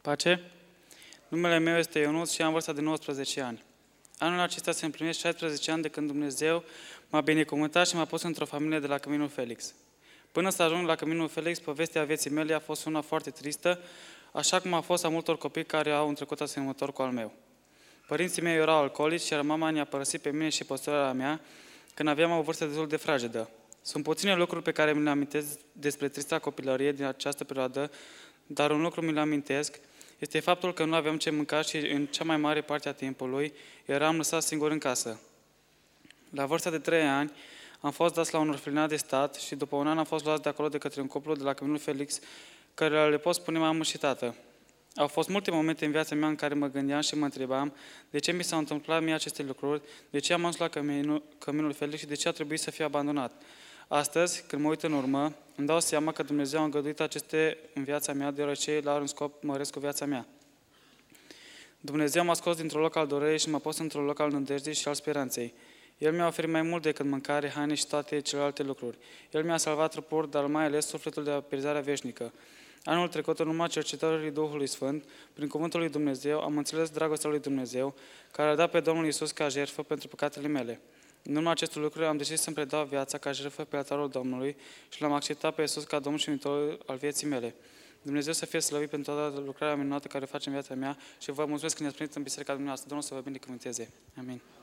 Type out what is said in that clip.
Pace! Numele meu este Ionuț și am vârsta de 19 ani. Anul acesta se împlinesc 16 ani de când Dumnezeu m-a binecuvântat și m-a pus într-o familie de la Căminul Felix. Până să ajung la Căminul Felix, povestea vieții mele a fost una foarte tristă, așa cum a fost a multor copii care au un trecut asemănător cu al meu. Părinții mei erau alcoolici, iar mama ne-a părăsit pe mine și pe sorella mea când aveam o vârstă destul de fragedă. Sunt puține lucruri pe care mi le amintesc despre trista copilărie din această perioadă, dar un lucru mi-l amintesc este faptul că nu aveam ce mânca și în cea mai mare parte a timpului eram lăsat singur în casă. La vârsta de 3 ani am fost dați la un orfelinat de stat și după un an am fost luați de acolo de către un cuplu de la Căminul Felix, care le pot spune mamă și tată. Au fost multe momente în viața mea în care mă gândeam și mă întrebam de ce mi s-au întâmplat mie aceste lucruri, de ce am ajuns la Căminul Felix și de ce a trebuit să fiu abandonat. Astăzi, când mă uit în urmă, îmi dau seama că Dumnezeu a îngăduit aceste în viața mea, deoarece El are un scop măresc cu viața mea. Dumnezeu m-a scos dintr-un loc al durerii și m-a pus într-un loc al nădejdii și al speranței. El mi-a oferit mai mult decât mâncare, haine și toate celelalte lucruri. El mi-a salvat trupul, dar mai ales sufletul de la pierzarea veșnică. Anul trecut, în urma cercetării Duhului Sfânt, prin cuvântul lui Dumnezeu, am înțeles dragostea lui Dumnezeu, care a dat pe Domnul Iisus ca jertfă pentru păcatele mele. În urma acestor lucruri am decis să-mi predau viața ca jertfă pe altarul Domnului și l-am acceptat pe Iisus ca Domnul și Mântuitorul al vieții mele. Dumnezeu să fie slăvit pentru toată lucrarea minunată care face în viața mea și vă mulțumesc că ne-ați primit în biserica dumneavoastră. Domnul să vă binecuvânteze. Amin.